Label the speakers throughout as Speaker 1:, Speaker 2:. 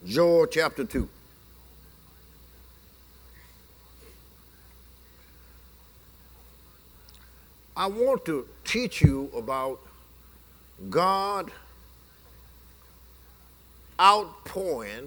Speaker 1: Joel chapter 2. I want to teach you about God outpouring,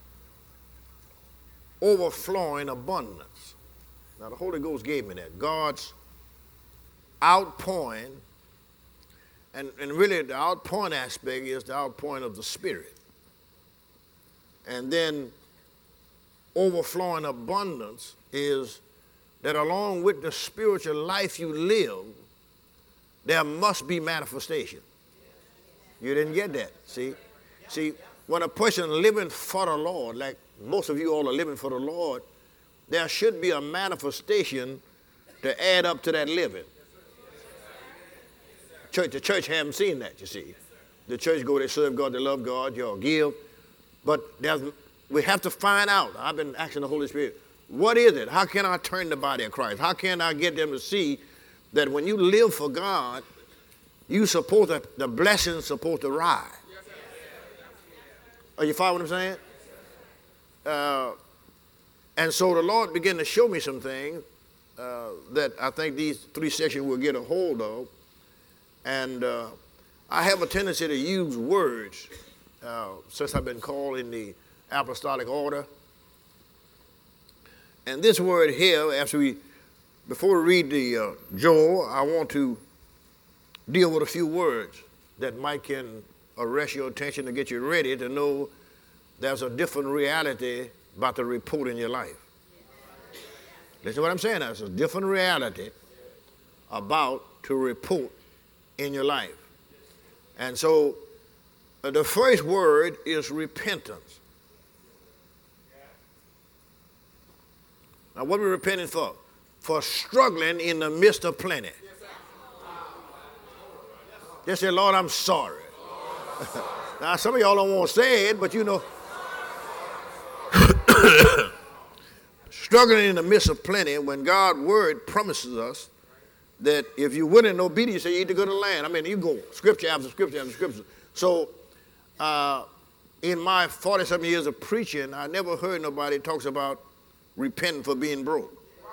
Speaker 1: overflowing abundance. Now, the Holy Ghost gave me that. God's outpouring, and really the outpouring aspect is the outpouring of the Spirit. And then overflowing abundance is that along with the spiritual life you live, there must be manifestation. You didn't get that, see? See, when a person living for the Lord, like most of you all are living for the Lord, there should be a manifestation to add up to that living. The church haven't seen that, you see. The church go, they serve God, they love God, y'all give. But we have to find out. I've been asking the Holy Spirit, what is it? How can I turn the body of Christ? How can I get them to see that when you live for God, you supposed to, the blessing's supposed to rise? Are you following what I'm saying? And so the Lord began to show me some things that I think these 3 sections will get a hold of. And I have a tendency to use words since I've been called in the apostolic order. And this word here, before we read the Joel, I want to deal with a few words that can arrest your attention to get you ready to know there's a different reality about the report in your life. Listen to what I'm saying. There's a different reality about to report in your life. And so the first word is repentance. Now, what are we repenting for? For struggling in the midst of plenty. Just say, Lord, I'm sorry. Now, some of y'all don't want to say it, but you know. Struggling in the midst of plenty, when God's word promises us that if you're willing and obedient, you eat the good of the land. I mean, you go scripture after scripture after scripture. So, in my 40-something years of preaching, I never heard nobody talks about repenting for being broke.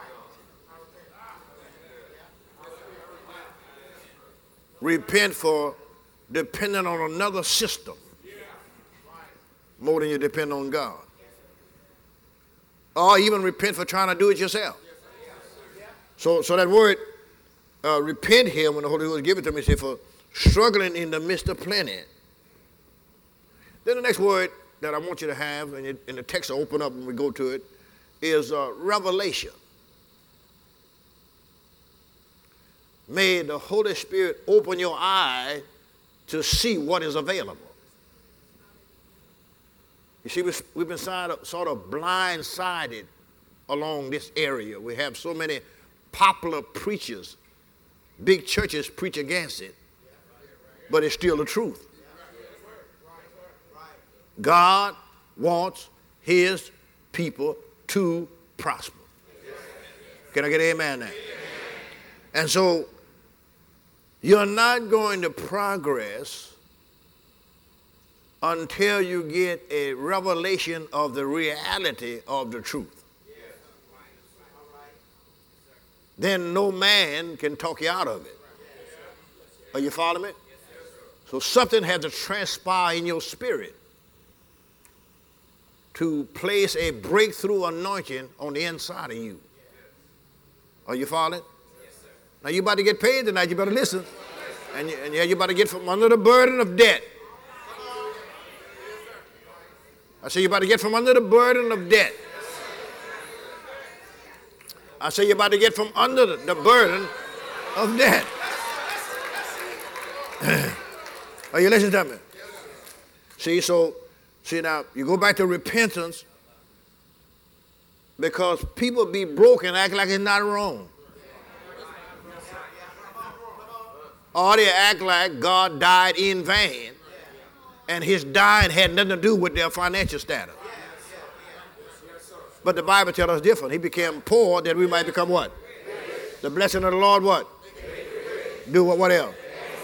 Speaker 1: Repent for depending on another system more than you depend on God. Or even repent for trying to do it yourself. So that word repent here, when the Holy Ghost gave it to me, say for struggling in the midst of plenty. Then the next word that I want you to have, and the text will open up when we go to it, is revelation. May the Holy Spirit open your eye to see what is available. You see, we've been sort of blindsided along this area. We have so many popular preachers. Big churches preach against it, but it's still the truth. God wants his people to prosper. Can I get an amen now? And so you're not going to progress until you get a revelation of the reality of the truth. Then no man can talk you out of it. Are you following me? So something has to transpire in your spirit to place a breakthrough anointing on the inside of you. Are you following? Now you about to get paid tonight. You better listen. And you about to get from under the burden of debt. I say you about to get from under the burden of debt. I say you're about to get from under the burden of debt. Are you listening to me? See now, you go back to repentance because people be broke and act like it's not wrong. Or they act like God died in vain and his dying had nothing to do with their financial status. But the Bible tells us different. He became poor that we might become what? The blessing of the Lord what? Do what else?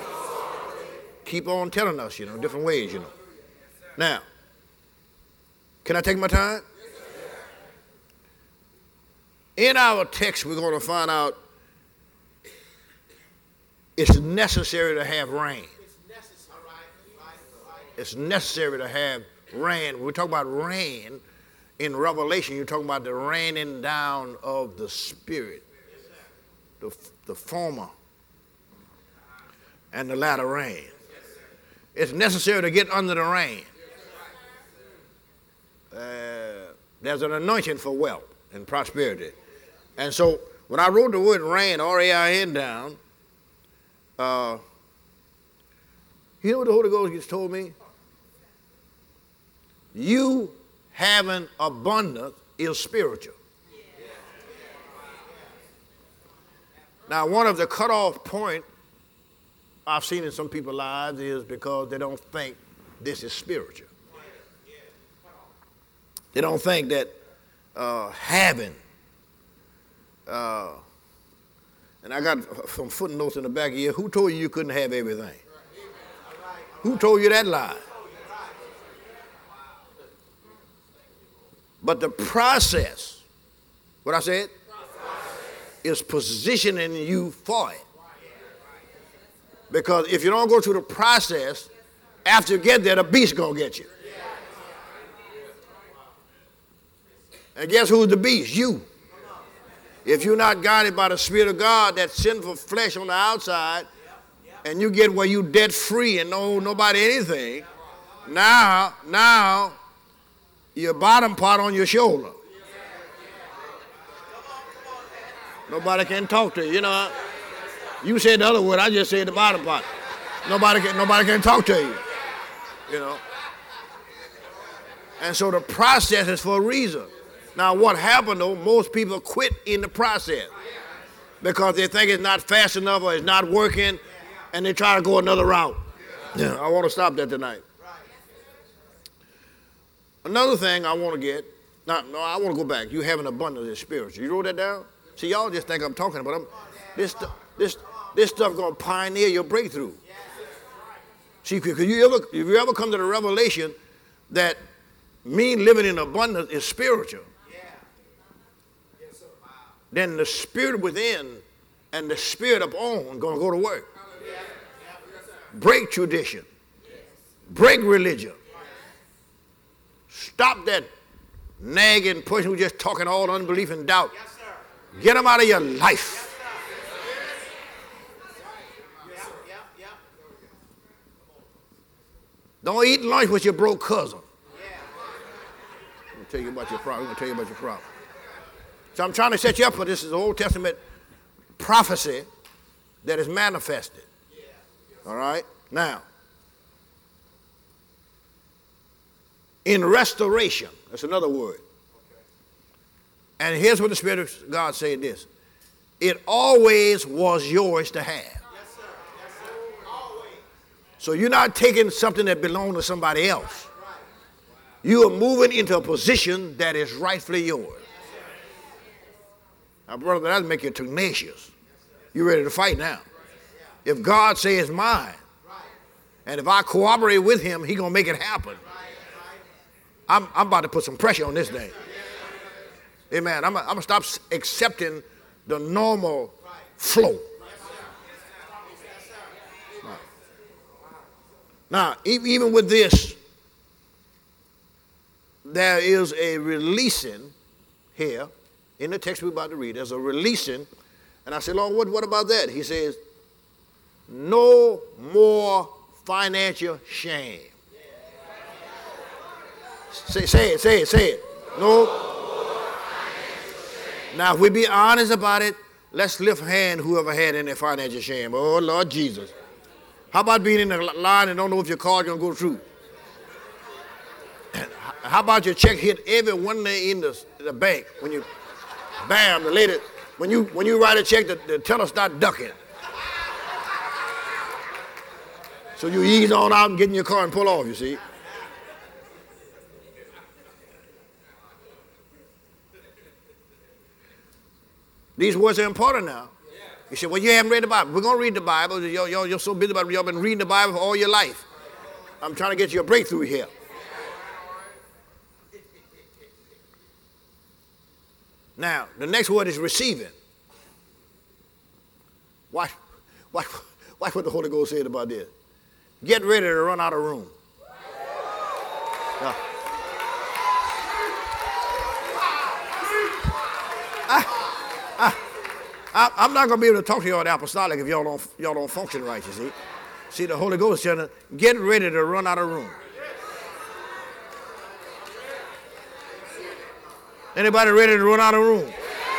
Speaker 1: Keep on telling us, different ways, Now, Can I take my time? In our text, we're going to find out it's necessary to have rain. It's necessary to have rain. When we talk about rain in Revelation, you're talking about the raining down of the Spirit, the former and the latter rain. It's necessary to get under the rain. There's an anointing for wealth and prosperity. And so when I wrote the word rain, R-A-I-N, down, you know what the Holy Ghost just told me? You having abundance is spiritual. Now, one of the cutoff point I've seen in some people's lives is because they don't think this is spiritual. They don't think that having, and I got some footnotes in the back here. Who told you couldn't have everything? Who told you that lie? But the process, what I said, is positioning you for it. Because if you don't go through the process, after you get there, the beast's going to get you. And guess who's the beast? You. If you're not guided by the Spirit of God, that sinful flesh on the outside, and you get where you debt free and no nobody anything, now your bottom part on your shoulder. Nobody can talk to you. You know, you said the other word, I just said the bottom part. Nobody can talk to you. You know. And so the process is for a reason. Now, what happened, though, most people quit in the process because they think it's not fast enough or it's not working, and they try to go another route. Yeah, I want to stop that tonight. Another thing I want to get, no, I want to go back. You have an abundance of spiritual. You wrote that down? See, y'all just think I'm talking about this stuff going to pioneer your breakthrough. See, if you ever come to the revelation that me living in abundance is spiritual, then the spirit within and the spirit upon going to go to work. Break tradition. Break religion. Stop that nagging person who's just talking all unbelief and doubt. Get them out of your life. Don't eat lunch with your broke cousin. I'm going to tell you about your problem. So I'm trying to set you up for this. Is the Old Testament prophecy that is manifested. All right? Now, in restoration, that's another word. And here's what the Spirit of God said this. It always was yours to have. Yes, sir. Yes, sir. Always. So you're not taking something that belonged to somebody else. You are moving into a position that is rightfully yours. Now, brother, that'll make you tenacious. You're ready to fight now. If God says it's mine, and if I cooperate with him, he's going to make it happen. I'm about to put some pressure on this thing. Amen. I'm going to stop accepting the normal flow. Now, even with this, there is a releasing here in the text we're about to read. There's a releasing. And I said, Lord, what about that? He says, no more financial shame. Say it. No. Now, if we be honest about it, let's lift hand whoever had any financial shame. Oh, Lord Jesus. How about being in the line and don't know if your card's going to go through? How about your check hit every one day in the bank when you, bam, the lady, when you write a check, the teller start ducking. So you ease on out and get in your car and pull off, you see. These words are important now. You say, well, you haven't read the Bible. We're going to read the Bible. You're so busy about it. You've been reading the Bible for all your life. I'm trying to get you a breakthrough here. Now, the next word is receiving. Watch what the Holy Ghost said about this. Get ready to run out of room. Now, I'm not going to be able to talk to y'all the apostolic if y'all don't function right, you see. See, the Holy Ghost said, get ready to run out of room. Anybody ready to run out of room?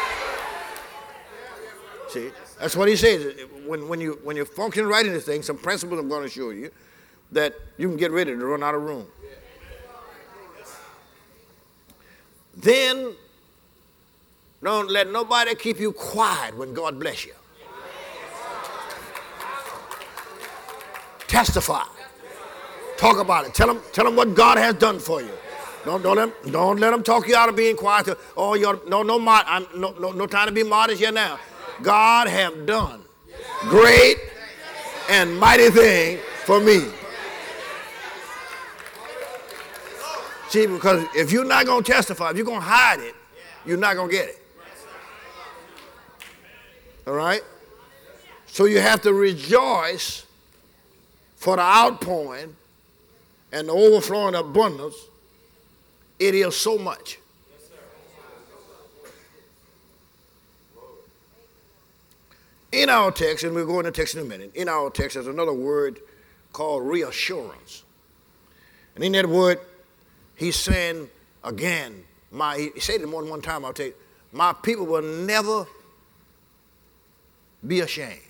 Speaker 1: See, that's what he says. When you function right in this thing, some principles I'm going to show you that you can get ready to run out of room. Then, don't let nobody keep you quiet when God bless you. Testify. Talk about it. Tell them what God has done for you. Don't let them talk you out of being quiet. Oh, no time to be modest here now. God have done great and mighty thing for me. See, because if you're not going to testify, if you're going to hide it, you're not going to get it. All right? So you have to rejoice for the outpouring and the overflowing abundance. It is so much. In our text, and we'll go into text in a minute, in our text there's another word called reassurance. And in that word, he's saying again, he said it more than one time, I'll tell you, my people will never be ashamed.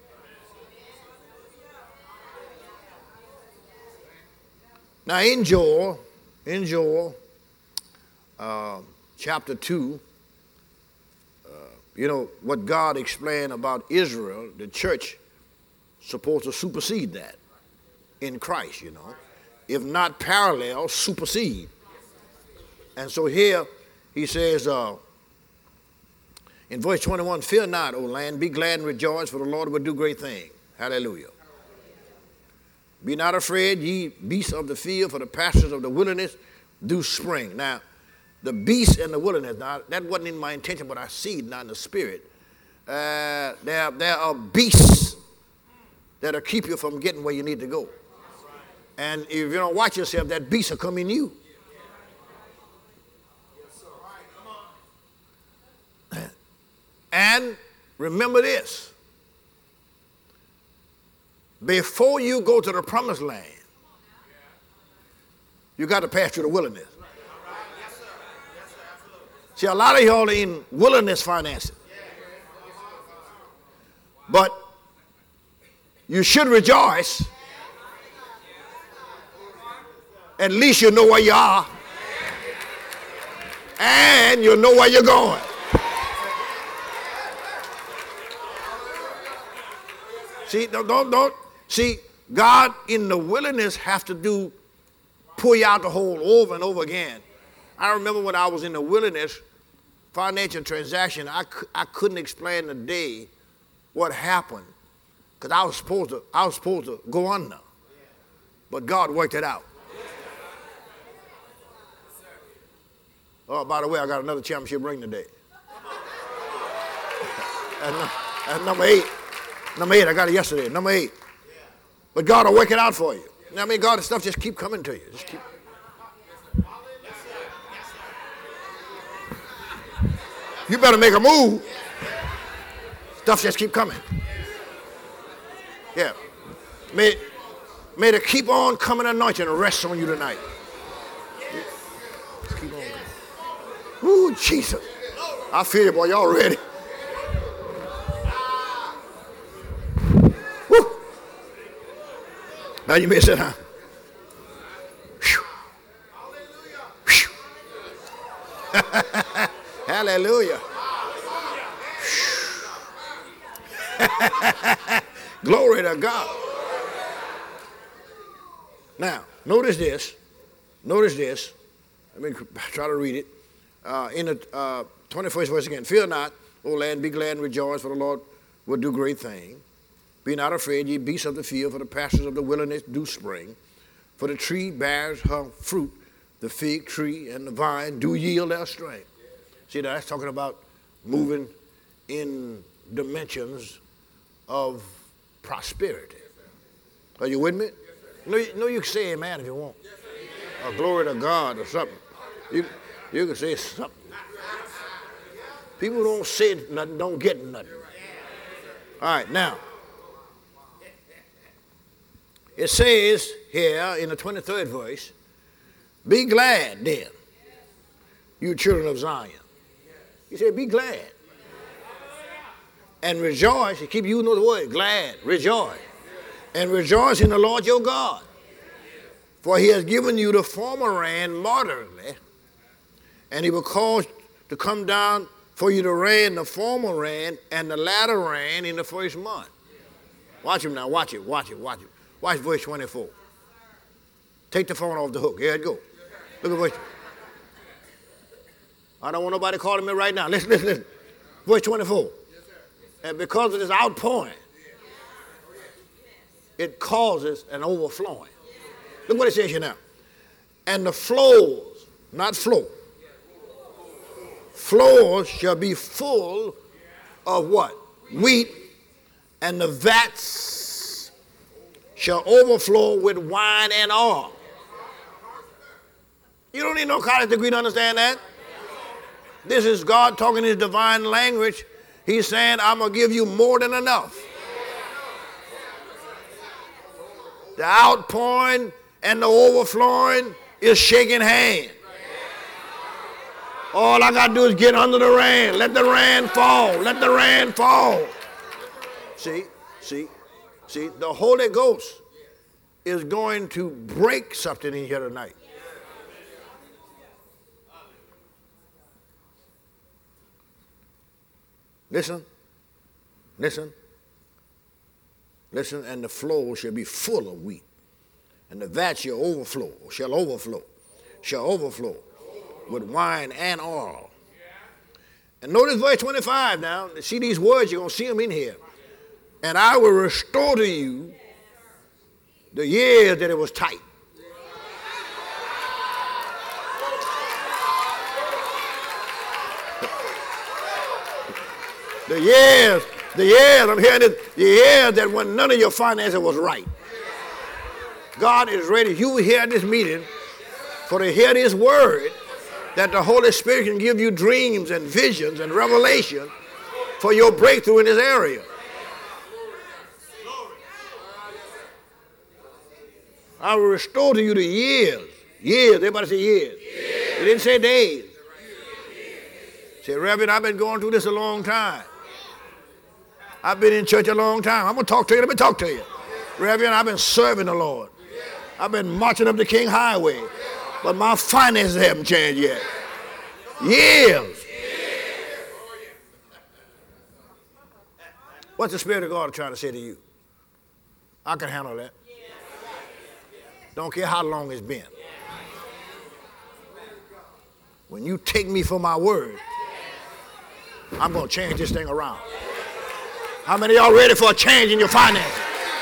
Speaker 1: Now in Joel chapter 2, you know, what God explained about Israel, the church supposed to supersede that in Christ, you know. If not parallel, supersede. And so here he says in verse 21, fear not, O land, be glad and rejoice, for the Lord will do great things. Hallelujah. Be not afraid, ye beasts of the field, for the pastures of the wilderness do spring. Now, the beasts in the wilderness, now, that wasn't in my intention, but I see it now in the spirit. There are beasts that'll keep you from getting where you need to go. And if you don't watch yourself, that beast will come in you. And remember this. Before you go to the promised land, you got to pass through the wilderness. See, a lot of y'all are in wilderness financing. But you should rejoice. At least you know where you are. And you know where you're going. See, don't. See, God in the wilderness have to pull you out the hole over and over again. I remember when I was in the wilderness, financial transaction, I couldn't explain the day what happened because I was supposed to go under, but God worked it out. Oh, by the way, I got another championship ring today. That's number 8. Number 8, I got it yesterday. Number 8. But God will work it out for you. I mean, God, the stuff just keep coming to you. Just keep. You better make a move. Stuff just keep coming. Yeah. May the keep on coming anointing rest on you tonight. Just keep on coming. Ooh, Jesus. I feel you, boy. Y'all ready? Woo. Now you may sit down. Hallelujah. Glory to God. Now, notice this. Let me try to read it. In the 21st verse again. Fear not, O land, be glad and rejoice, for the Lord will do great things. Be not afraid, ye beasts of the field, for the pastures of the wilderness do spring. For the tree bears her fruit, the fig tree and the vine do yield their strength. See, that's talking about moving in dimensions of prosperity. Are you with me? No, you can say amen if you want. Or glory to God or something. You can say something. People don't say nothing, don't get nothing. All right, now. It says here in the 23rd verse, be glad then, you children of Zion. He said, be glad. And rejoice. He keep using the word, glad, rejoice. And rejoice in the Lord your God. For he has given you the former rain moderately, and he will cause to come down for you to rain the former rain and the latter rain in the first month. Watch him now, watch it. Watch verse 24. Take the phone off the hook. Here it go. Look at verse. I don't want nobody calling me right now. Listen. Verse 24. And because of this outpouring, it causes an overflowing. Look what it says here now. And the floors, not flow, floors shall be full of what? Wheat, and the vats shall overflow with wine and oil. You don't need no college degree to understand that. This is God talking his divine language. He's saying, I'm going to give you more than enough. The outpouring and the overflowing is shaking hands. All I got to do is get under the rain. Let the rain fall. Let the rain fall. See, the Holy Ghost is going to break something in here tonight. Listen, and the flow shall be full of wheat, and the vat shall overflow with wine and oil. And notice verse 25 now. See these words, you're going to see them in here. And I will restore to you the years that it was tight. The years, I'm hearing it, the years that when none of your finances was right. God is ready. You will hear this meeting for to hear this word that the Holy Spirit can give you dreams and visions and revelation for your breakthrough in this area. I will restore to you the years. Years, everybody say years. It didn't say days. Say, Reverend, I've been going through this a long time. I've been in church a long time. I'm going to talk to you. Let me talk to you. Reverend, I've been serving the Lord. I've been marching up the King Highway. But my finances haven't changed yet. Years. What's the Spirit of God trying to say to you? I can handle that. Don't care how long it's been. When you take me for my word, I'm going to change this thing around. How many of y'all ready for a change in your finances?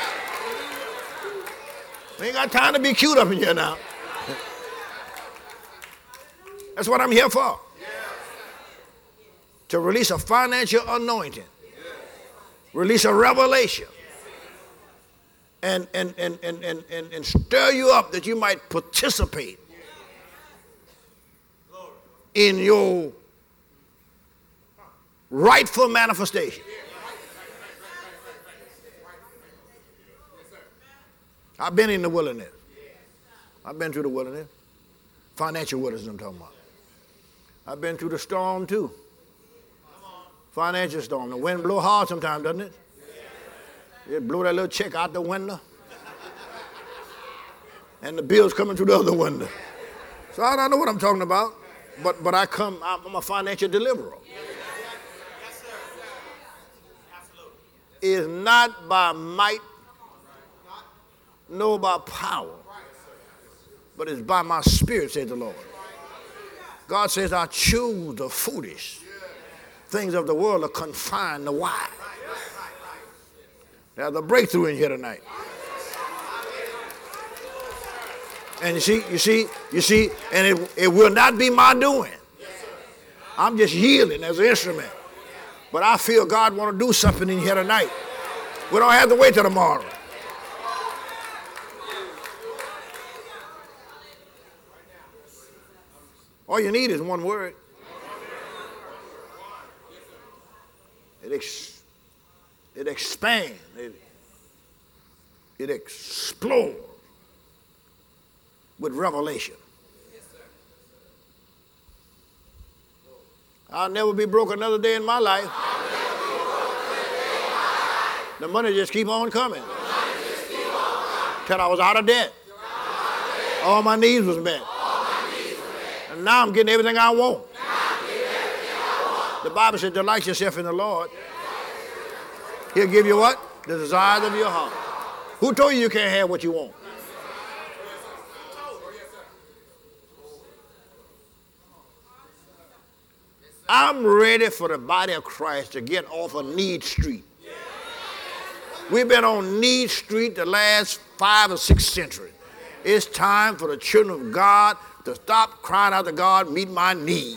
Speaker 1: We ain't got time to be cute up in here now. That's what I'm here for. To release a financial anointing. Release a revelation. And stir you up that you might participate in your rightful manifestation. I've been in the wilderness. I've been through the wilderness. Financial wilderness I'm talking about. I've been through the storm too. Financial storm. The wind blow hard sometimes, doesn't it? It blow that little check out the window. And the bill's coming through the other window. So I don't know what I'm talking about. But I'm a financial deliverer. It's not by might, nor by power, but it's by my spirit, says the Lord. God says, I choose the foolish things of the world to confine the wise. There's a breakthrough in here tonight. And you see, and it will not be my doing. I'm just yielding as an instrument. But I feel God want to do something in here tonight. We don't have to wait till tomorrow. All you need is one word. It expands. It explodes with revelation. I'll never be broke another day in my life. The money just keep on coming. Till I was out of debt. All my needs was met. And now I'm getting everything I want. The Bible says, delight yourself in the Lord. He'll give you what? The desires of your heart. Who told you you can't have what you want? I'm ready for the body of Christ to get off of Need Street. We've been on Need Street the last 5 or 6 centuries. It's time for the children of God to stop crying out to God, meet my need.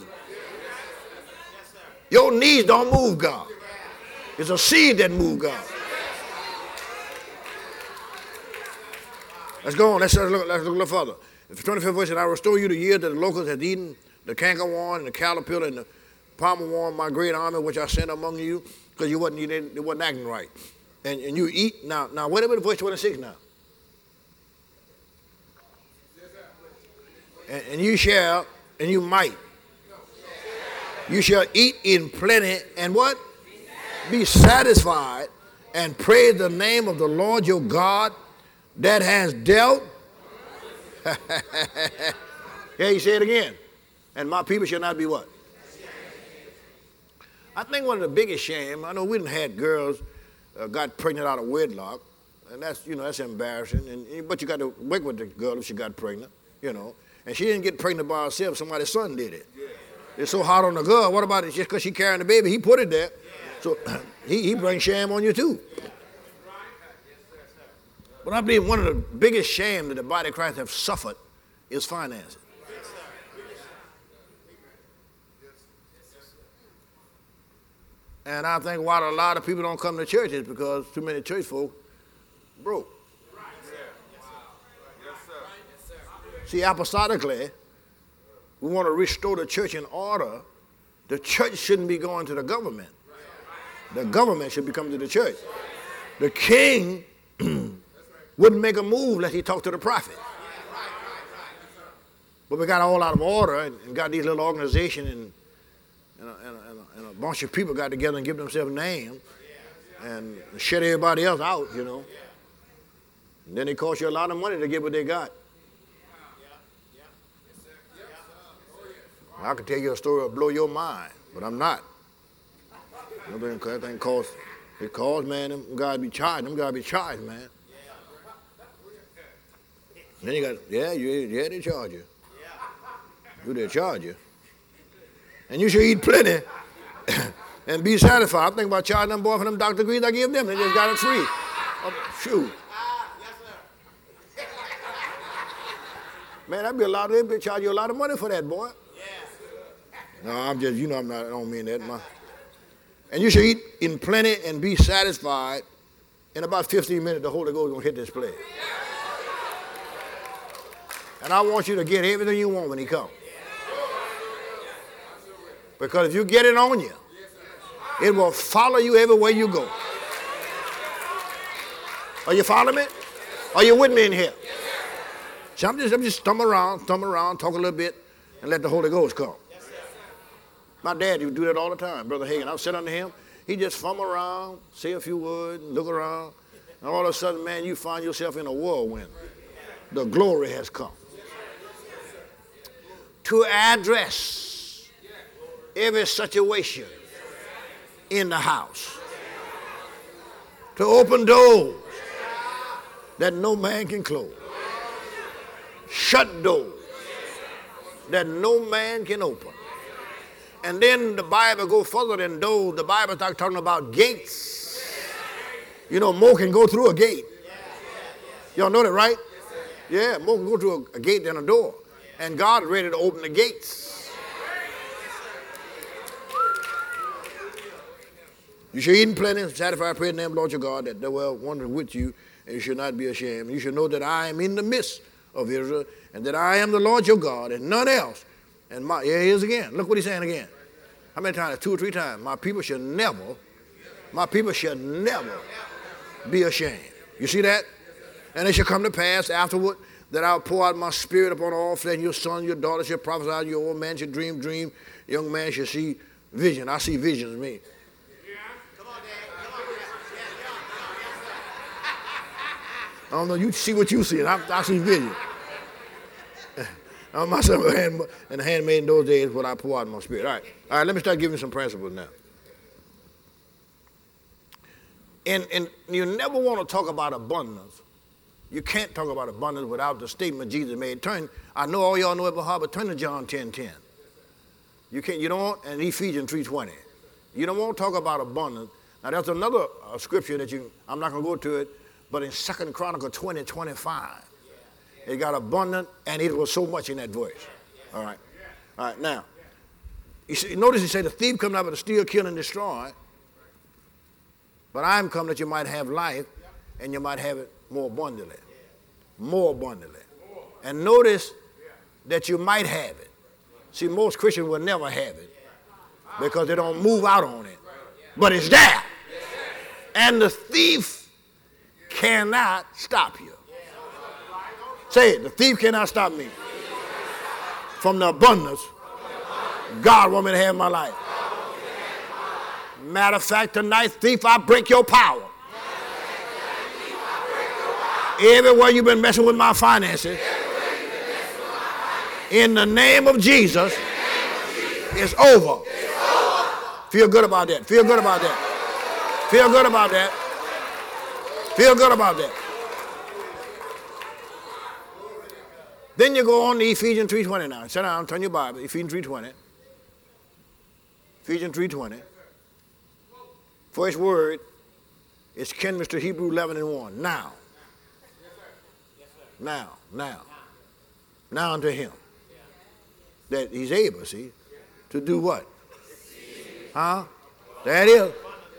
Speaker 1: Your needs don't move God. It's a seed that moves God. Let's go on. Let's look a little further. The 25th verse said, I restore you the year that the locusts had eaten, the cankerworm and the caterpillar and the palmer worm, my great army, which I sent among you, because it wasn't acting right. And you eat. Now, wait a minute, verse 26 now. And you shall, and you might. You shall eat in plenty and what? Be satisfied and praise the name of the Lord your God that has dealt. Yeah, you say it again. And my people shall not be what? I think one of the biggest shame, I know we done had girls got pregnant out of wedlock, and that's embarrassing. But you got to work with the girl if she got pregnant, And she didn't get pregnant by herself. Somebody's son did it. Yeah. It's so hard on the girl. What about it? Just because she carrying the baby, he put it there. Yeah. So he brings shame on you too. But I believe one of the biggest shame that the body of Christ have suffered is finances. And I think why a lot of people don't come to church is because too many church folk broke. See, apostolically, we want to restore the church in order. The church shouldn't be going to the government. The government should be coming to the church. The king wouldn't make a move unless he talked to the prophet. But we got all out of order and got these little organizations and a bunch of people got together and give themselves names and shut everybody else out, And then it costs you a lot of money to get what they got. I could tell you a story that will blow your mind, but I'm not. That thing costs, man, them guys be charged. Them guys be charged, man. Then you got, they charge you. They charge you. And you should eat plenty and be satisfied. I'm thinking about charging them boy for them doctor degrees I give them. They just got it free. Shoot. Man, that'd be they'd charge you a lot of money for that, boy. No, I'm just, I don't mean that. And you should eat in plenty and be satisfied. In about 15 minutes, the Holy Ghost is going to hit this place. And I want you to get everything you want when he comes. Because if you get it on you, it will follow you everywhere you go. Are you following me? Are you with me in here? So I'm just thumb around, talk a little bit, and let the Holy Ghost come. My dad, he would do that all the time, Brother Hagin. I would sit under him. He just fumble around, say a few words, look around, and all of a sudden, man, you find yourself in a whirlwind. The glory has come. To address every situation in the house. To open doors that no man can close. Shut doors that no man can open. And then the Bible go further than doors. The Bible starts talking about gates. More can go through a gate. Y'all know that, right? Yeah, more can go through a gate than a door. And God is ready to open the gates. You shall eat in plenty and satisfy, pray in the name of the Lord your God, that there will wander with you, and you shall not be ashamed. You shall know that I am in the midst of Israel, and that I am the Lord your God, and none else. And here he is again. Look what he's saying again. How many times? 2 or 3 times. My people shall never be ashamed. You see that? And it shall come to pass afterward that I'll pour out my spirit upon all flesh. Your son, your daughter shall prophesy. Your old man shall dream. Young man shall see vision. I see visions, me. I don't know, you see what you see, and I see vision. Myself and the handmaid in those days, what I pour out in my spirit. All right, let me start giving you some principles now. And you never want to talk about abundance. You can't talk about abundance without the statement Jesus made. I know all y'all know it, but turn to John 10:10. You don't want, and Ephesians 3:20. You don't want to talk about abundance. Now there's another scripture that I'm not going to go to it, but in 2 Chronicles 20:25, it got abundant, and it was so much in that verse. All right. Now, notice he said, the thief comes not but to steal, kill, and destroy. But I am come that you might have life, and you might have it more abundantly. More abundantly. And notice that you might have it. See, most Christians will never have it because they don't move out on it. But it's there. And the thief cannot stop you. Say it, the thief cannot stop me from the abundance God wants me to have in my life. Matter of fact, tonight, thief, I break your power. Everywhere you've been messing with my finances, in the name of Jesus, it's over. Feel good about that. Feel good about that. Feel good about that. Feel good about that. Then you go on to Ephesians 3:20 now. Sit down, turn your Bible, Ephesians 3:20. Ephesians 3:20. First word is kindred to Hebrew 11:1. Now. Now unto him. That he's able, see, to do what? Huh? There it is.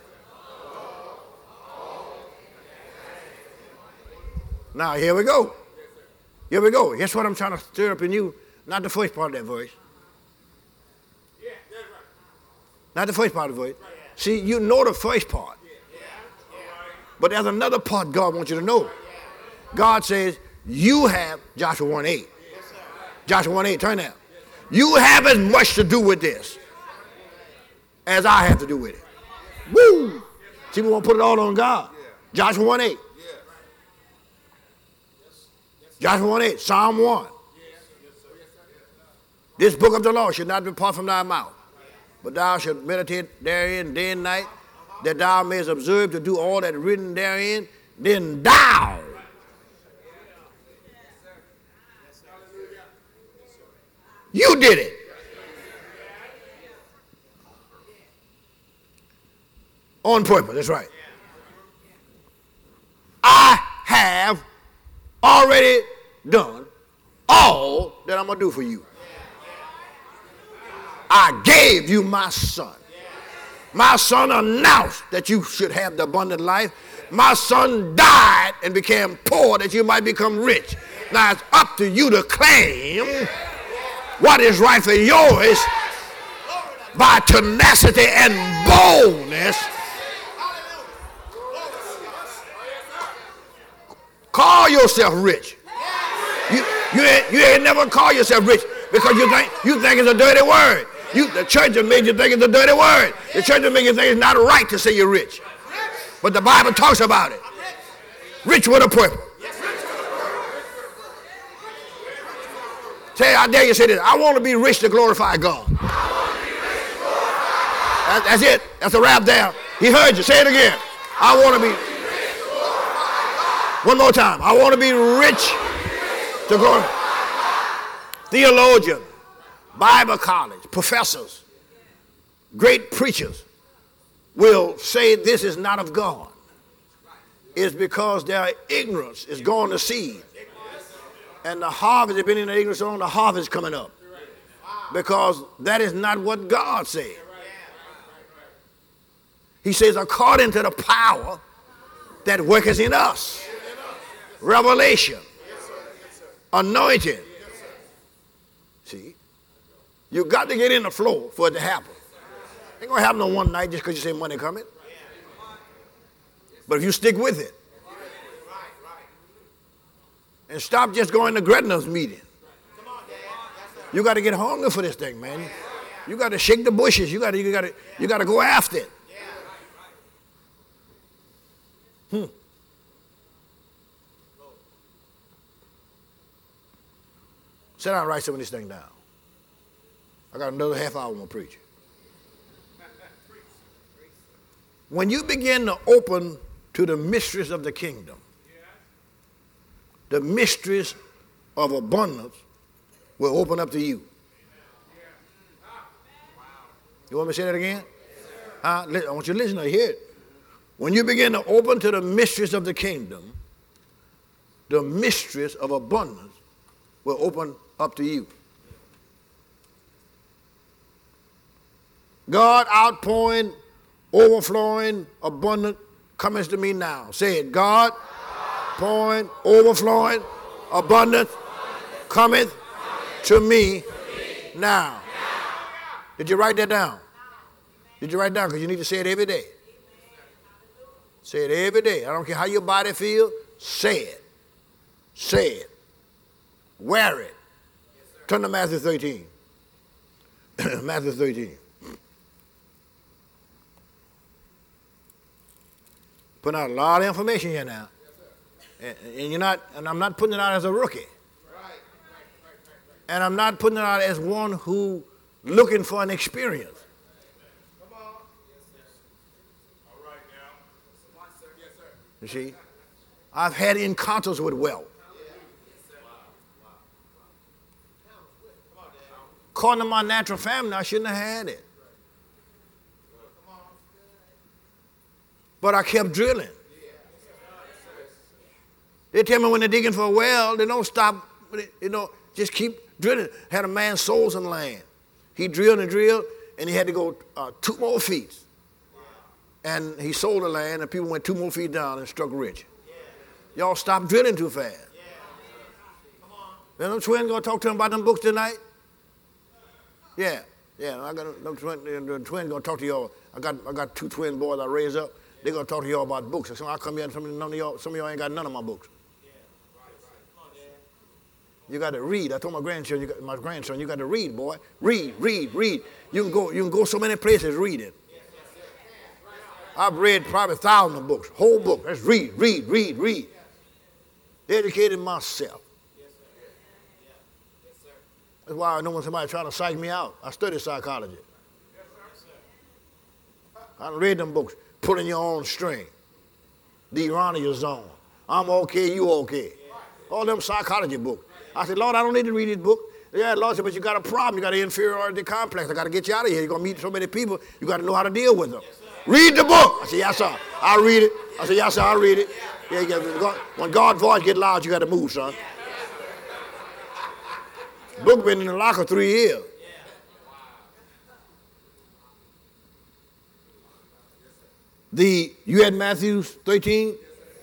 Speaker 1: Now here we go. Here we go. Guess what I'm trying to stir up in you? Not the first part of that verse. Not the first part of the verse. See, you know the first part. But there's another part God wants you to know. God says, you have, Joshua 1:8. Joshua 1:8, turn that. You have as much to do with this as I have to do with it. Woo! See, we want to put it all on God. Joshua 1:8. Joshua 1:8, Psalm 1. This book of the law should not depart from thy mouth, but thou shalt meditate therein day and night, that thou mayest observe to do all that is written therein. Then thou you did it. On purpose, that's right. I have already done all that I'm going to do for you. I gave you my son. My son announced that you should have the abundant life. My son died and became poor that you might become rich. Now it's up to you to claim what is rightfully yours by tenacity and boldness. Call yourself rich. You ain't never call yourself rich because you think it's a dirty word. The church has made you think it's a dirty word. The church has made you think it's not right to say you're rich. But the Bible talks about it. Rich with a purpose. Say, I dare you say this. I want to be rich to glorify God. That's it. That's a wrap there. He heard you. Say it again. I want to be. One more time. I want to be rich to glorify. Theologian, Bible college, professors, great preachers will say this is not of God. It's because their ignorance is going to seed. And the harvest, they've been in the ignorance on, the harvest coming up. Because that is not what God said. He says, according to the power that worketh in us. Revelation. Anointing. See? You got to get in the flow for it to happen. Ain't going to happen on one night just because you say money coming. But if you stick with it. And stop just going to Gretna's meeting. You got to get hungry for this thing, man. You got to shake the bushes. You got to go after it. Sit down and write some of this thing down. I got another half hour to preach. When you begin to open to the mysteries of the kingdom, the mysteries of abundance will open up to you. You want me to say that again? I want you to listen to hear it. When you begin to open to the mysteries of the kingdom, the mysteries of abundance will open up to you. God outpouring, overflowing, abundant cometh to me now. Say it. God pouring, overflowing, abundant cometh to me now. Did you write that down? Did you write it down? Because you need to say it every day. Say it every day. I don't care how your body feels. Say it. Say it. Wear it. Turn to Matthew 13. Matthew 13. Putting out a lot of information here now. And I'm not putting it out as a rookie. And I'm not putting it out as one who looking for an experience. You see, I've had encounters with wealth. According to my natural family, I shouldn't have had it. But I kept drilling. They tell me when they're digging for a well, they don't stop, just keep drilling. Had a man sold some land. He drilled and drilled, and he had to go 2 more feet. And he sold the land, and people went 2 more feet down and struck rich. Y'all stop drilling too fast. Then them twins gonna talk to him about them books tonight? Yeah. I got them twins gonna talk to y'all. I got 2 twin boys I raised up. They're gonna talk to y'all about books. So I come here and some of y'all ain't got none of my books. You got to read. I told my grandson, you got to read, boy. Read. You can go so many places reading. I've read probably 1,000 books, whole book. Let's read. Educated myself. That's why I know when somebody trying to psych me out, I study psychology. I read them books. Pulling your own string. The Iranian zone. I'm okay, you okay. All them psychology books. I said, Lord, I don't need to read this book. Yeah, Lord said, but you got a problem. You got an inferiority complex. I got to get you out of here. You're going to meet so many people. You got to know how to deal with them. Read the book. I said, yes, sir. I'll read it. I said, yes, sir, I'll read it. Yeah, when God's voice get loud, you got to move, son. Book been in the locker 3 years. You had Matthew 13?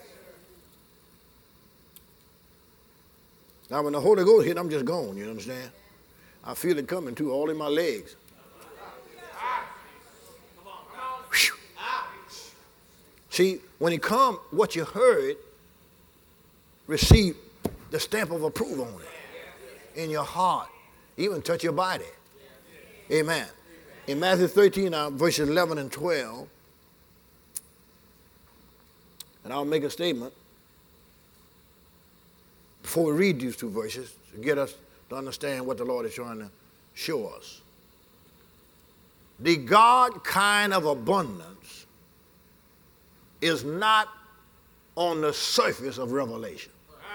Speaker 1: Now, when the Holy Ghost hit, I'm just gone, you understand? I feel it coming, too, all in my legs. Whew. See, when it come, what you heard, receive the stamp of approval on it in your heart, even touch your body. Amen. In Matthew 13, verses 11 and 12, and I'll make a statement before we read these 2 verses to get us to understand what the Lord is trying to show us. The God kind of abundance is not on the surface of revelation.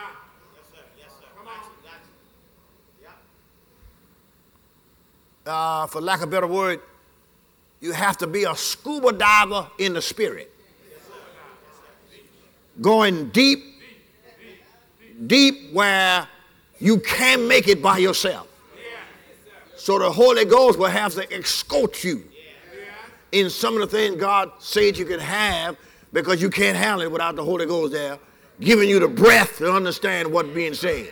Speaker 1: For lack of a better word, you have to be a scuba diver in the spirit. Going deep where you can't make it by yourself. So the Holy Ghost will have to escort you in some of the things God said you can have because you can't handle it without the Holy Ghost there, giving you the breath to understand what's being said.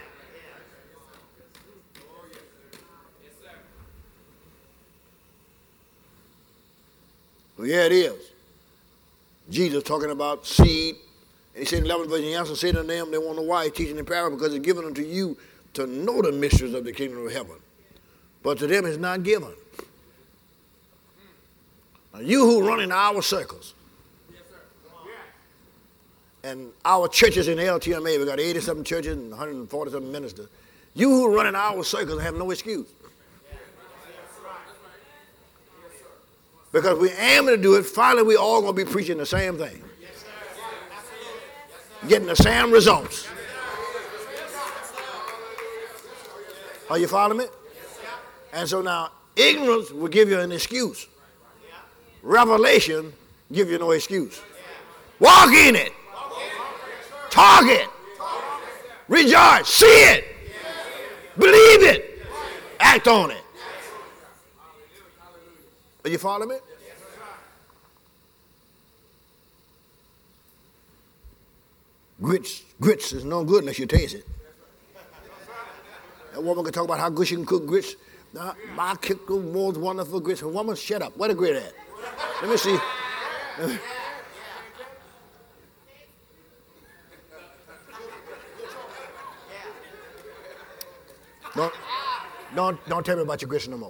Speaker 1: Well, yeah, it is. Jesus talking about seed. And he said in 11th verse, he answered, said unto them, they want to know why he's teaching in parable, because it's given unto you to know the mysteries of the kingdom of heaven. But to them it's not given. Now, you who run in our circles, and our churches in LTMA, we got 80-something churches and 140-something ministers. You who run in our circles have no excuse. Because we aim to do it, finally we all going to be preaching the same thing. Getting the same results. Are you following me? And so now, ignorance will give you an excuse. Revelation give you no excuse. Walk in it. Talk it. Rejoice. See it. Believe it. Act on it. Are you following me? Grits is no good unless you taste it. That woman can talk about how good she can cook grits. Now, my cook the most wonderful grits. Woman, shut up. Where the grit at? Let me see. Don't tell me about your grits no more.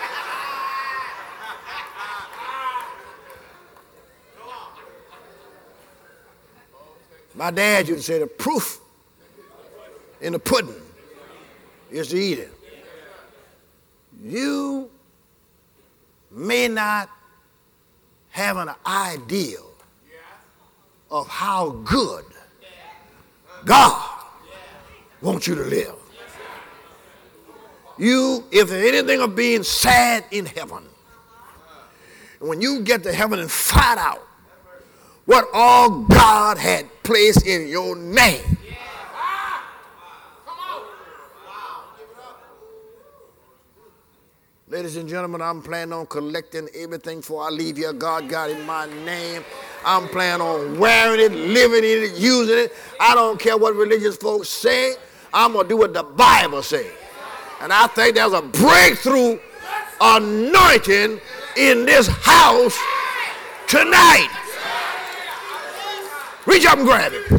Speaker 1: My dad used to say the proof in the pudding is to eat it. You may not have an idea of how good God wants you to live. You, if there's anything of being sad in heaven, when you get to heaven and find out what all God had placed in your name. Ladies and gentlemen, I'm planning on collecting everything before I leave here. God got it in my name. I'm planning on wearing it, living in it, using it. I don't care what religious folks say. I'm going to do what the Bible says. And I think there's a breakthrough anointing in this house tonight. Reach up and grab it.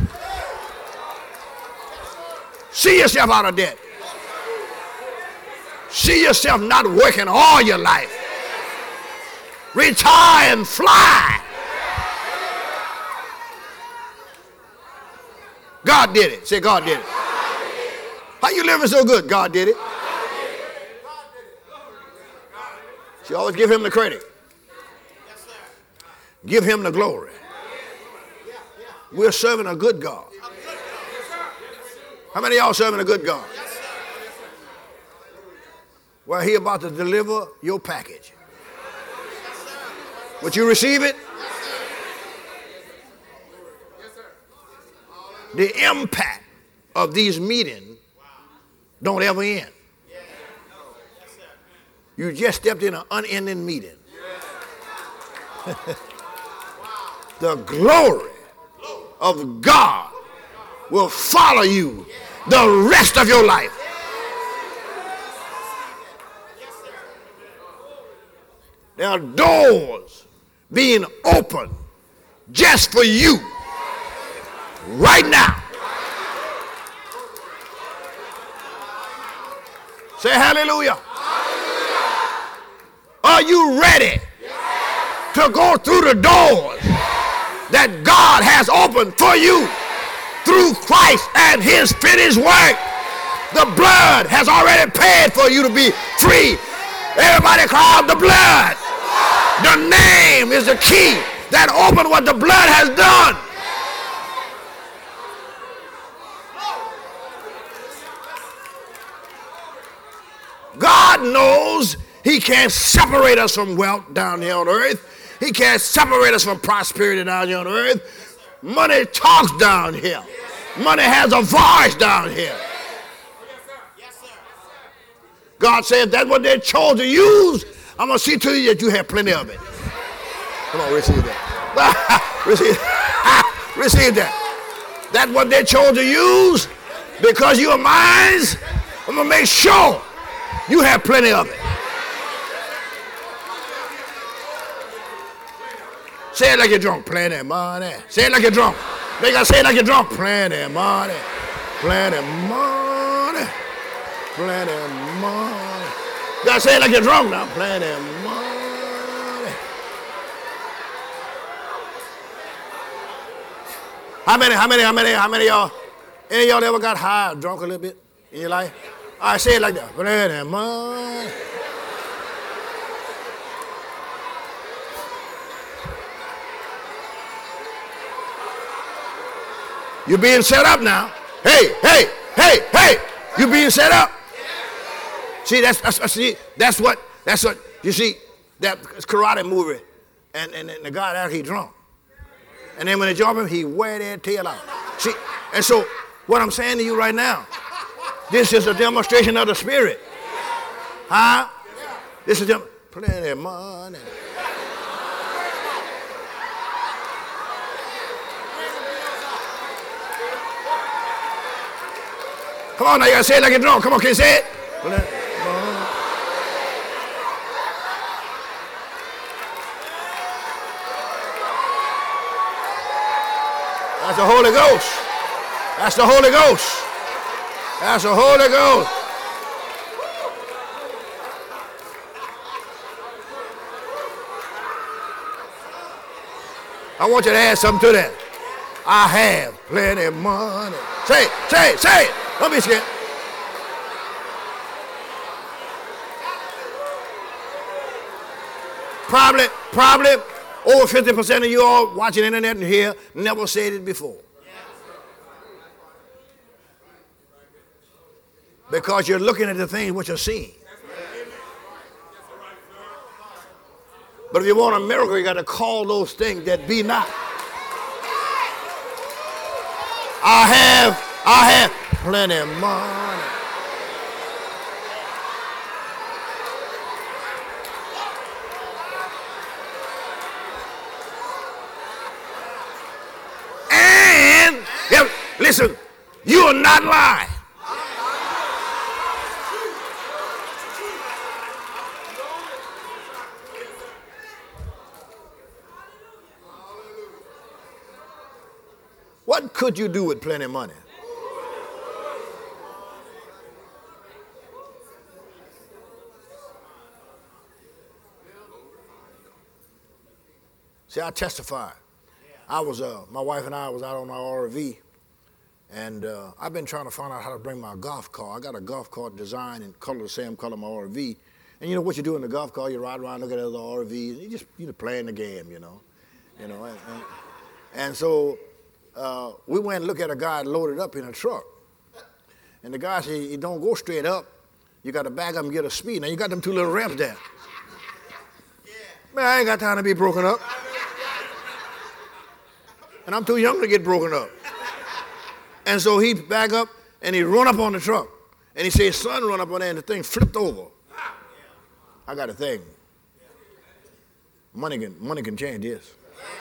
Speaker 1: See yourself out of debt. See yourself not working all your life. Retire and fly. God did it. Say, God did it. How you living so good? God did it. You always give him the credit. Give him the glory. We're serving a good God. How many of y'all serving a good God? Well, he about to deliver your package. Would you receive it? The impact of these meetings don't ever end. You just stepped in an unending meeting. The glory of God will follow you the rest of your life. There are doors being opened just for you right now. Say hallelujah. Are you ready to go through the doors that God has opened for you through Christ and his finished work? The blood has already paid for you to be free. Everybody cry out the blood. The name is the key that opened what the blood has done. God knows he can't separate us from wealth down here on earth. He can't separate us from prosperity down here on earth. Money talks down here. Money has a voice down here. God said that's what they chose to use. I'm going to see to you that you have plenty of it. Come on, receive that. Receive, receive that. That's what they chose to use. Because you are mine, I'm going to make sure you have plenty of it. Say it like you're drunk. Plenty money. Say it like you're drunk. They got to say it like you're drunk. Plenty money. Plenty money. Plenty money. You got to say it like you're drunk now. Plenty money. How many y'all? Any of y'all ever got high or drunk a little bit in your life? All right, say it like that. Plenty money. You're being set up now. Hey, hey, hey, hey. You're being set up. See, that's what you see. That karate movie, and the guy out he drunk, and then when they jump him, he wear their tail out. See, and so what I'm saying to you right now, this is a demonstration of the Spirit, huh? This is plenty of money. Come on now, you gotta say it like you're drunk. Come on, can you say it? That's the Holy Ghost. That's the Holy Ghost. That's the Holy Ghost. I want you to add something to that. I have plenty of money. Say it, say it, say it. Don't be scared. Probably over 50% of you all watching the internet and here never said it before. Because you're looking at the things which you're seeing. But if you want a miracle, you got to call those things that be not. I have plenty of money. And, yeah, listen, you are not lying. What could you do with plenty of money? See, I testified. My wife and I was out on our RV, and I've been trying to find out how to bring my golf car. I got a golf cart design and color the same color my RV. And you know what you do in the golf car? You ride around, look at other RVs, and you just playing the game, you know. And so we went and looked at a guy loaded up in a truck. And the guy said, you don't go straight up. You got to back up and get a speed. Now, you got them two little ramps there. Man, I ain't got time to be broken up. And I'm too young to get broken up. And so he back up and he run up on the truck. And he said, son, run up on there, and the thing flipped over. I got a thing. Money can change this.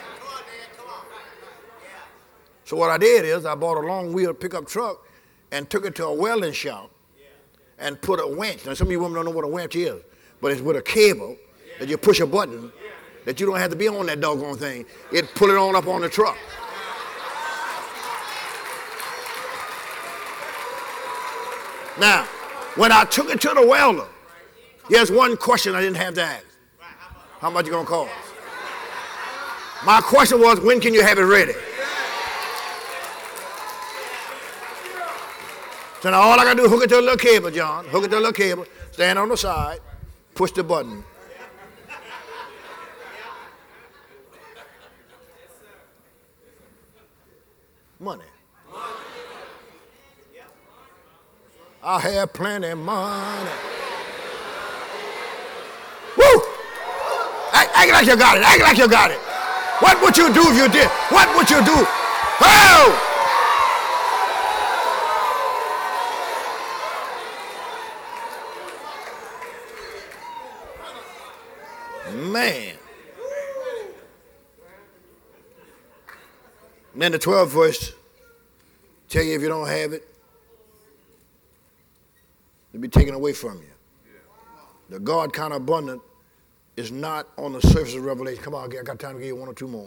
Speaker 1: So what I did is I bought a long wheel pickup truck and took it to a welding shop and put a winch. Now some of you women don't know what a winch is, but it's with a cable that you push a button that you don't have to be on that doggone thing. It pull it on up on the truck. Now, when I took it to the welder, here's one question I didn't have to ask. How much you gonna cost? My question was, when can you have it ready? So now all I gotta do is hook it to a little cable, John. Hook it to a little cable, stand on the side, push the button. Money. I have plenty of money. Woo! Act like you got it. Act like you got it. What would you do if you did? What would you do? Oh! Man. And then the 12th verse tell you if you don't have it, it'll be taken away from you. The God kind of abundant is not on the surface of Revelation. Come on, I got time to give you one or two more.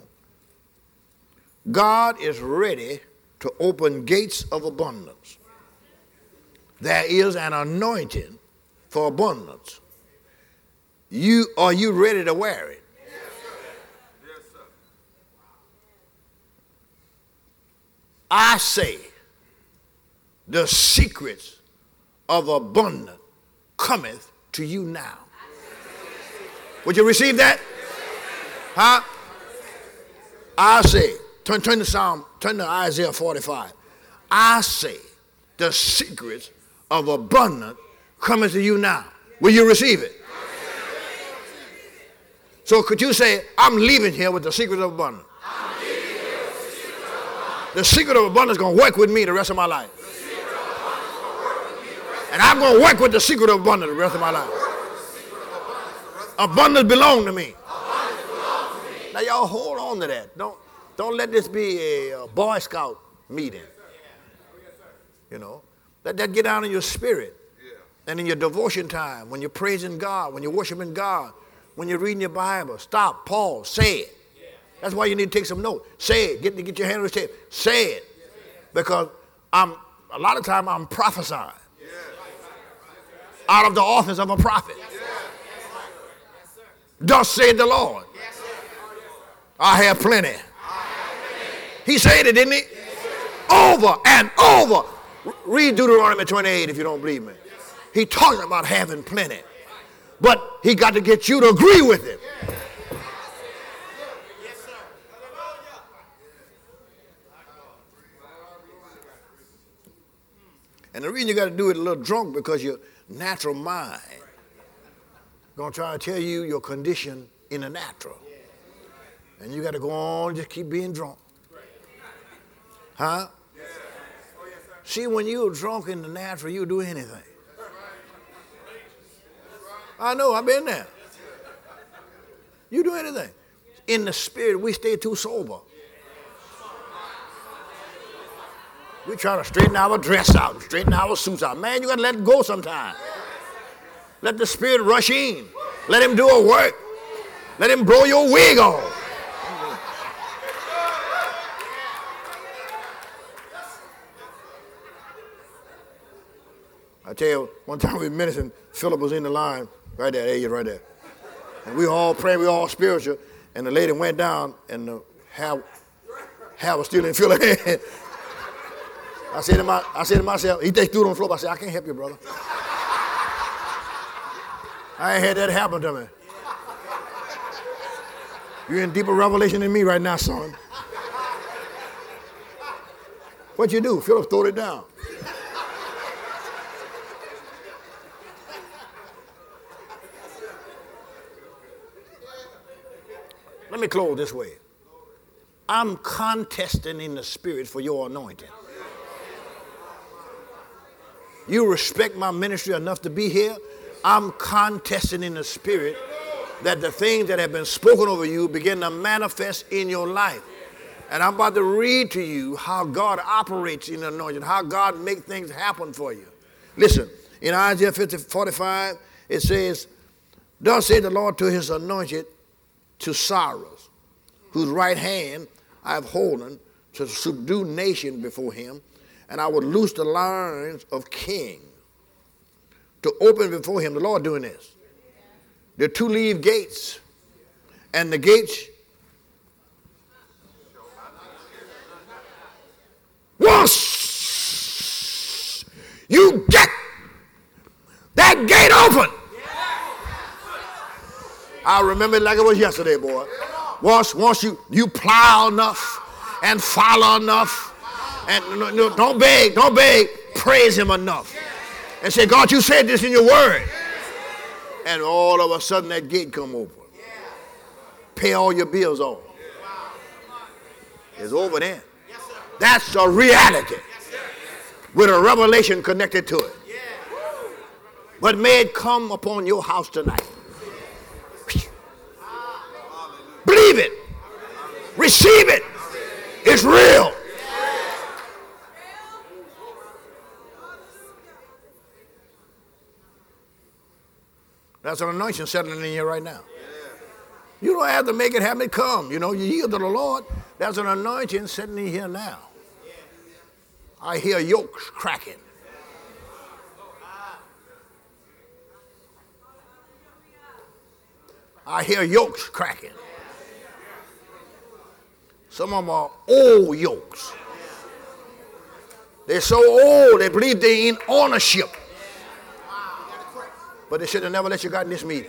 Speaker 1: God is ready to open gates of abundance. There is an anointing for abundance. Are you ready to wear it?
Speaker 2: Yes, sir. Yes, sir.
Speaker 1: I say the secrets of abundance cometh to you now. Would you receive that? Huh? I say, turn to Isaiah 45. I say the secrets of abundance coming to you now. Will you receive it? So could you say, I'm leaving here with the secret of abundance. The secret of abundance is going to work with me the rest of my life. And I'm going to work with the secret of abundance the rest of my life. Abundance belongs to me. Now y'all hold on to that. Don't let this be a Boy Scout meeting. You know, let that get down in your spirit. And in your devotion time, when you're praising God, when you're worshiping God, when you're reading your Bible, stop, pause, say it. That's why you need to take some notes. Say it. Get your hand on the table. Say it. Because a lot of time I'm prophesying out of the office of a prophet. Thus said the Lord, I have plenty. He said it, didn't he? Over and over. Read Deuteronomy 28 if you don't believe me. He talks about having plenty. But he got to get you to agree with him. And the reason you got to do it a little drunk because your natural mind going to try to tell you your condition in the natural. And you got to go on and just keep being drunk. Huh? See, when you're drunk in the natural, you'll do anything. I know, I've been there. You do anything. In the spirit, we stay too sober. We try to straighten our dress out, straighten our suits out. Man, you got to let it go sometime. Let the spirit rush in. Let him do a work. Let him blow your wig off. I tell you, one time we ministered, Philip was in the line, right there, there he is, right there. And we all praying, we all spiritual, and the lady went down, and the hair was still in Philip's hand. I said to myself, he threw it on the floor. I said, I can't help you, brother. I ain't had that happen to me. You're in deeper revelation than me right now, son. What you do? Philip threw it down. Let me close this way. I'm contesting in the spirit for your anointing. You respect my ministry enough to be here. I'm contesting in the spirit that the things that have been spoken over you begin to manifest in your life. And I'm about to read to you how God operates in the anointing, how God makes things happen for you. Listen, in Isaiah 45, it says, thus said the Lord to his anointed, to Cyrus, whose right hand I have holden, to subdue nation before him, and I would loose the lions of kings, to open before him. The Lord doing this. The two-leaf gates, and the gates. Once you get that gate open, I remember it like it was yesterday, boy. Once you plow enough and follow enough, and don't beg, praise him enough. And say, God, you said this in your word. And all of a sudden that gate come open. Pay all your bills off. It's over there. That's a reality with a revelation connected to it. But may it come upon your house tonight. Believe it. Receive it. It's real. That's an anointing settling in here right now. You don't have to make it happen. It come. You know, you yield to the Lord. There's an anointing sitting in here now. I hear yokes cracking. I hear yokes cracking. Some of them are old yokes. They're so old, they believe they're in ownership. But they should have never let you got in this meeting.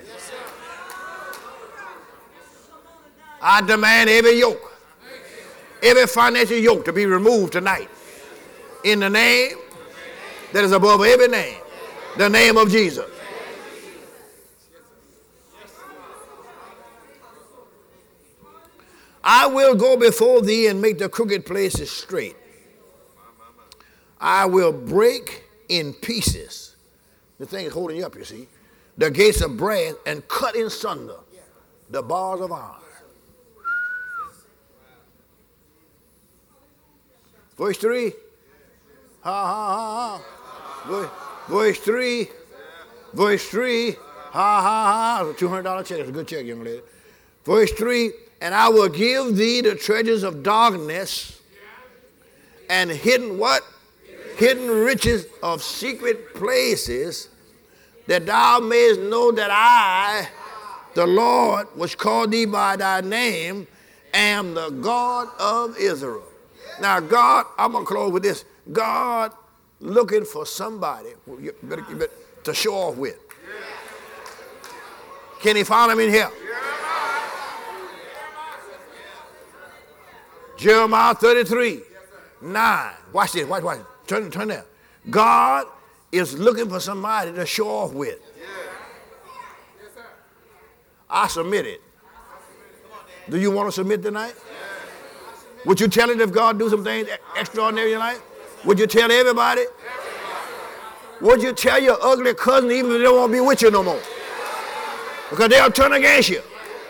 Speaker 1: I demand every yoke, every financial yoke to be removed tonight. In the name that is above every name, the name of Jesus. I will go before thee and make the crooked places straight. I will break in pieces. The thing is holding you up, you see. The gates of brass and cut in sunder the bars of iron. Verse 3. Ha, ha, ha, ha. Verse 3. Verse 3. Ha, ha, ha. It's a $200 check. It's a good check, young lady. Verse 3. And I will give thee the treasures of darkness and hidden what? Hidden riches of secret places, that thou mayest know that I, the Lord, which called thee by thy name, am the God of Israel. Now, God, I'm going to close with this. God looking for somebody you better to show off with. Can he find him in here? Jeremiah 33, 9. Watch this. Watch. Turn there. God is looking for somebody to show off with. I submit it. Do you want to submit tonight? Would you tell it if God do some things extraordinary in your life? Would you tell everybody? Would you tell your ugly cousin even if they don't want to be with you no more? Because they'll turn against you.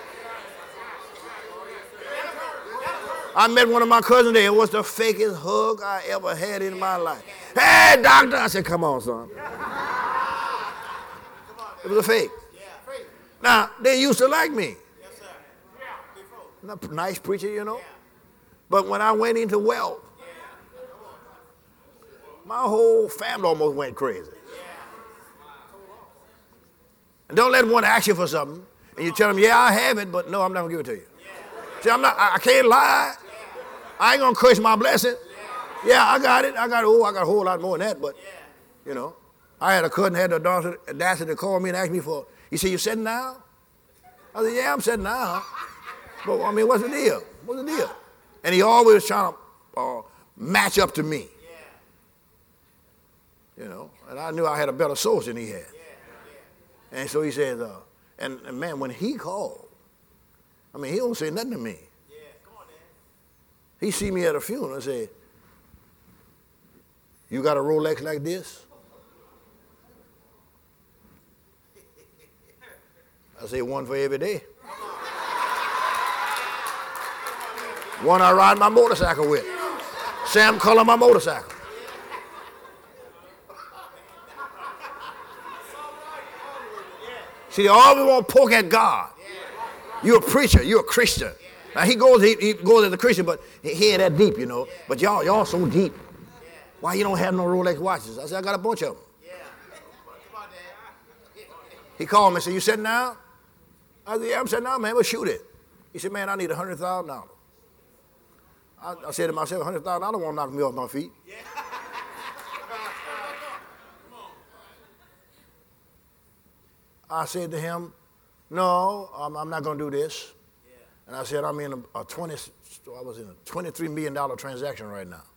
Speaker 1: I met one of my cousins there. It was the fakest hug I ever had in my life. Hey, doctor. I said, come on, son. It was a fake. Now, they used to like me. Nice preacher, you know. But when I went into wealth, my whole family almost went crazy. And don't let one ask you for something, and you tell them, yeah, I have it, but no, I'm not going to give it to you. See, I can't lie. I ain't going to curse my blessing. Yeah, I got it. I got a whole lot more than that, but, you know. I had a cousin had the audacity to call me and ask me for, he said, you sitting down? I said, yeah, I'm sitting down. But, I mean, what's the deal? What's the deal? And he always trying to match up to me. You know, and I knew I had a better source than he had. And so he says, and man, when he called, I mean, he don't say nothing to me. He see me at a funeral and say, you got a Rolex like this? I say, one for every day. One I ride my motorcycle with. Sam color my motorcycle. See, they always want to poke at God. You're a preacher. You're a Christian. Now, he goes as a Christian, but he ain't that deep, you know. But y'all so deep. Why you don't have no Rolex watches? I said, I got a bunch of them. He called me and said, you sitting down? I said, yeah, I'm sitting down, man. We'll shoot it. He said, man, I need $100,000. I said to myself, $100,000, I don't want to knock me off my feet. I said to him, no, I'm not going to do this. And I said, I'm in I was in a $23 million transaction right now.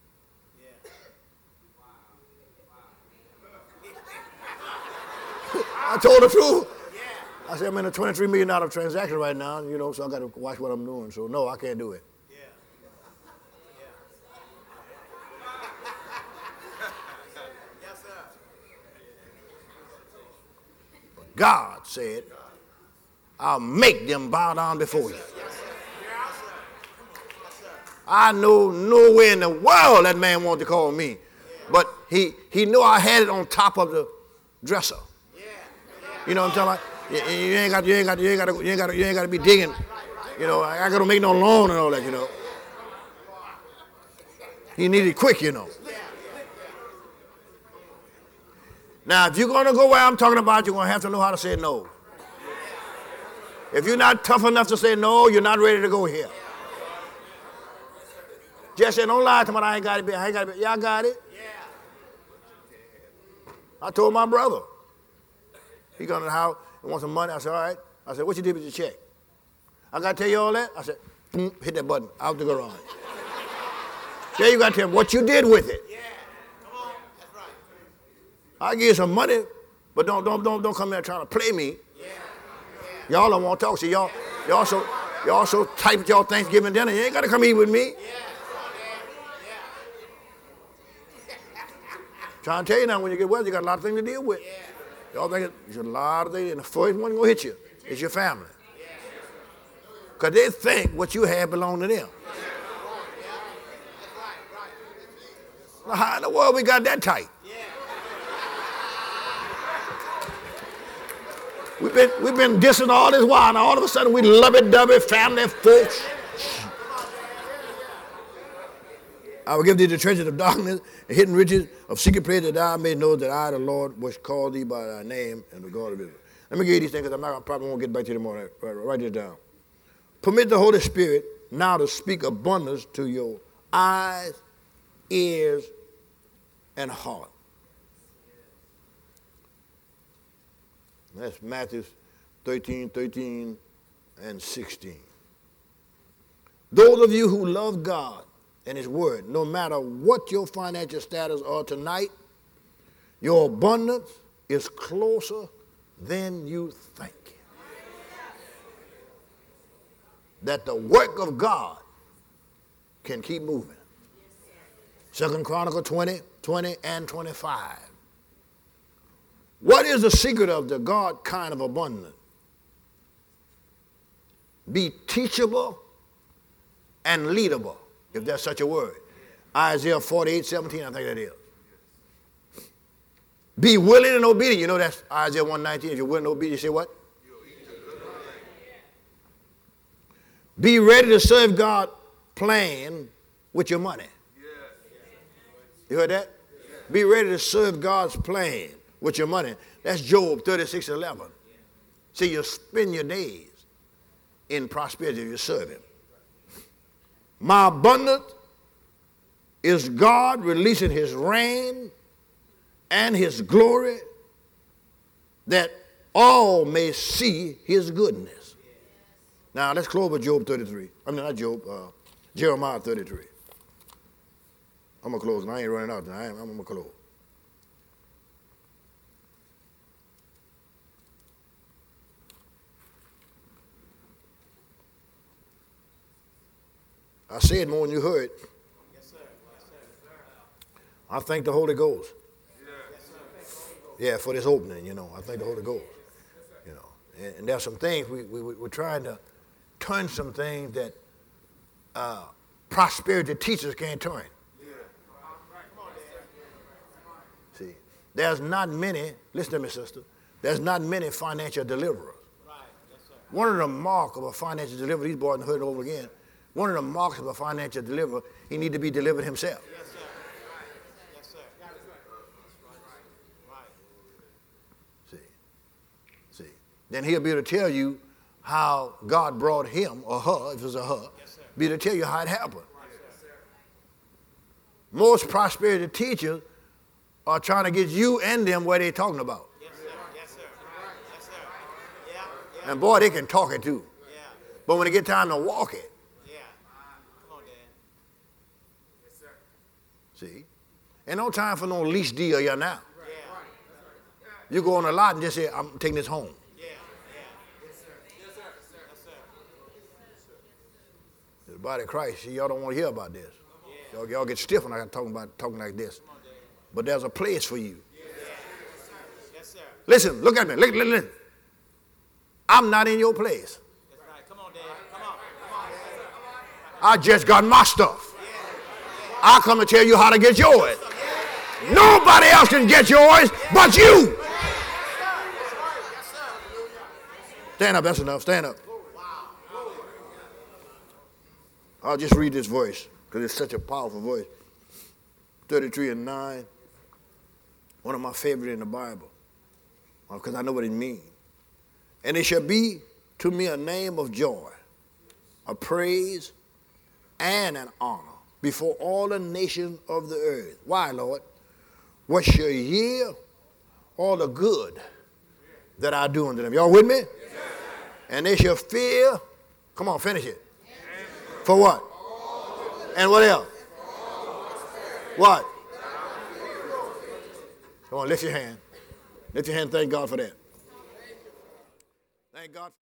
Speaker 1: I told the truth. I said, I'm in a $23 million transaction right now, you know, so I got to watch what I'm doing. So, no, I can't do it. God said, I'll make them bow down before you. I know nowhere in the world that man wanted to call me. But he knew I had it on top of the dresser. You know what I'm talking about? You ain't got to be digging. You know, I got to make no lawn and all that, you know. He needed it quick, you know. Now, if you're going to go where I'm talking about, you're going to have to know how to say no. If you're not tough enough to say no, you're not ready to go here. Just say, don't lie to me, I ain't got it. I ain't got it. Yeah, I got it. I told my brother. He got in the house and wants some money. I said, all right. I said, what you did with your check? I got to tell you all that? I said, boom, hit that button, out the garage. There you got to tell me what you did with it.
Speaker 3: Come on, that's right.
Speaker 1: I'll give you some money, but don't come here trying to play me. Y'all don't want to talk. See, y'all so tight with y'all Thanksgiving dinner. You ain't got to come eat with me. Trying to tell you now, when you get well, you got a lot of things to deal with. Y'all think there's a lot of things, and the first one going to hit you is your family. Because they think what you have belongs to them. Now, how in the world we got that tight? We've been dissing all this while, now all of a sudden we lovey-dovey family folks. I will give thee the treasures of darkness, and hidden riches of secret places, that thou may know that I, the Lord, which called thee by thy name, and the God of Israel. Let me give you these things, because I probably won't get back to you tomorrow. Write this down. Permit the Holy Spirit now to speak abundance to your eyes, ears, and heart. That's Matthew 13, and 16. Those of you who love God and His Word, no matter what your financial status are tonight, your abundance is closer than you think. That the work of God can keep moving. 2 Chronicles 20 and 25. What is the secret of the God kind of abundance? Be teachable and leadable, if that's such a word. Isaiah 48:17, I think that is. Be willing and obedient. You know that's Isaiah 1:19. If you're willing and obedient, you say what? Be ready to serve God plan with your money. You heard that? Be ready to serve God's plan with your money. That's Job 36:11. See, you spend your days in prosperity if you serve Him. My abundance is God releasing His reign and His glory, that all may see His goodness. Now let's close with Job 33. I mean, not Job, Jeremiah 33. I'm going to close, and I ain't running out. I'm going to close. I said more than you heard.
Speaker 3: Yes, sir. Yes, sir.
Speaker 1: I thank the Holy Ghost.
Speaker 3: Yes, sir.
Speaker 1: Yeah, for this opening, you know. I thank the Holy Ghost. You know, and there's some things we're trying to turn some things that prosperity teachers can't turn. See, there's not many, listen to me, sister, there's not many financial deliverers.
Speaker 3: Right. Yes, sir.
Speaker 1: One of the marks of a financial deliverer, these boys heard it over again, one of the marks of a financial deliverer, he need to be delivered himself.
Speaker 3: Yes, sir. Yes, sir. Right.
Speaker 1: See. Then he'll be able to tell you how God brought him or her, if it's a her,
Speaker 3: Yes, sir.
Speaker 1: be able to tell you how it happened.
Speaker 3: Yes, sir.
Speaker 1: Most prosperity teachers are trying to get you and them where they're talking about.
Speaker 3: Yes, sir. Yes, sir. Yes, sir. Yeah. Yeah.
Speaker 1: And boy, they can talk it too.
Speaker 3: Yeah.
Speaker 1: But when they get time to walk it,
Speaker 3: Yeah. Come on, Dad. Yes, sir.
Speaker 1: see, ain't no time for no lease deal here now.
Speaker 3: Yeah.
Speaker 1: You go on a lot and just say, I'm taking this home.
Speaker 3: Yeah. Yeah. Yes, sir. Yes, sir. Yes, sir.
Speaker 1: The body of Christ, see, y'all don't want to hear about this. Y'all get stiff when I talking like this. But there's a place for you.
Speaker 3: Yes, sir.
Speaker 1: Listen, look at me. Listen. I'm not in your place.
Speaker 3: That's right. Come on, Dad. Come on. Come on.
Speaker 1: I just got my stuff. I come to tell you how to get yours. Nobody else can get yours but you. Stand up, that's enough. Stand up. I'll just read this voice because it's such a powerful voice. 33:9. One of my favorite in the Bible. Because I know what it means. And it shall be to me a name of joy, a praise, and an honor before all the nations of the earth. Why, Lord? What shall hear all the good that I do unto them. Y'all with me? Yes, and they shall fear. Come on, finish it. For what? And what else? What? Come on, lift your hand. Lift your hand. Thank God for that. Thank God.